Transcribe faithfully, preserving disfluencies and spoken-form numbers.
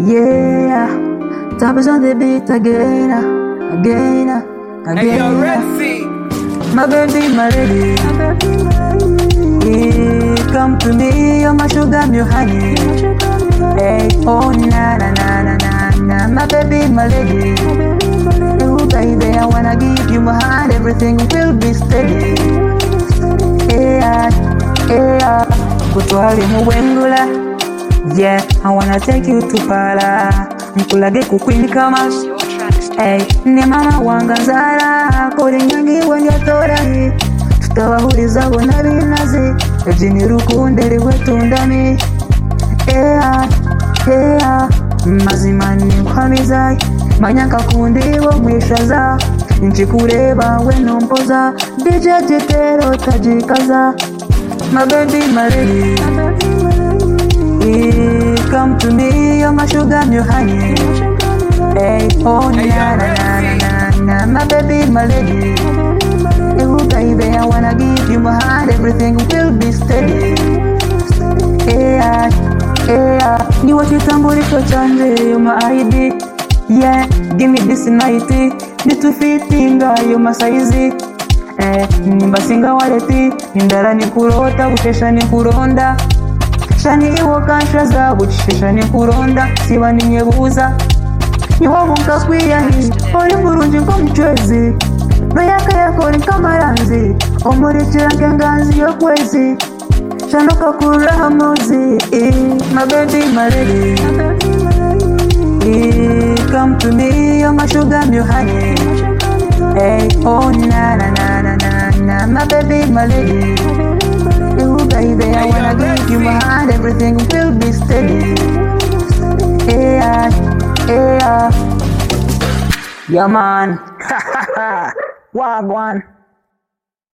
Yeah, Tappers on the beat again, again, again. Hey, yo, Red Sea. My baby, my lady. Yeah, come to me, you're my sugar, my honey. Hey, oh na na na na na na, my baby, my lady. Oh baby, I wanna give you my heart, everything will be steady. Yeah, yeah, kutwali muwengula. Yeah, I wanna take you to Pala. Nkulage kukwini kama hey, ni mama wanga nzara kuri nyangi wenyatorani tutawahuriza bona binazi ebyini rukunde riwetundani ea ea mazima ni nkwamiza manyaka kundi wo mwishaza nchikureba we nompoza D J Gitero tajikaza my baby my lady. Come to me, you're my sugar, my honey. Hey, oh na na na na na, my baby, my lady. Oh baby, I wanna give you my heart, everything will be steady. Yeah, yeah. Ni wachitambulisho chanje, you're my I D. Yeah, give me this night. Nitu fitinga, you're my size. Eh, nimbasinga waleti, indara ni kurota, ukesha ni kuronda. Shani iwo kanshaza buchisha ni kuronda siba ni nyebuza niwo munkakwiyahi oli murungi nk'omuchwezi no yakayakora nk'amaranzi omurikira nk'enganzi y'okwezi shano kakura hamuzi my baby my lady. Come to me, you're my sugar, my honey. Hey, oh na na na na na na, my baby my lady. Oh baby, I wanna give you my heart, everything will be steady. Yeah, yeah. Yeah man. Wagwan.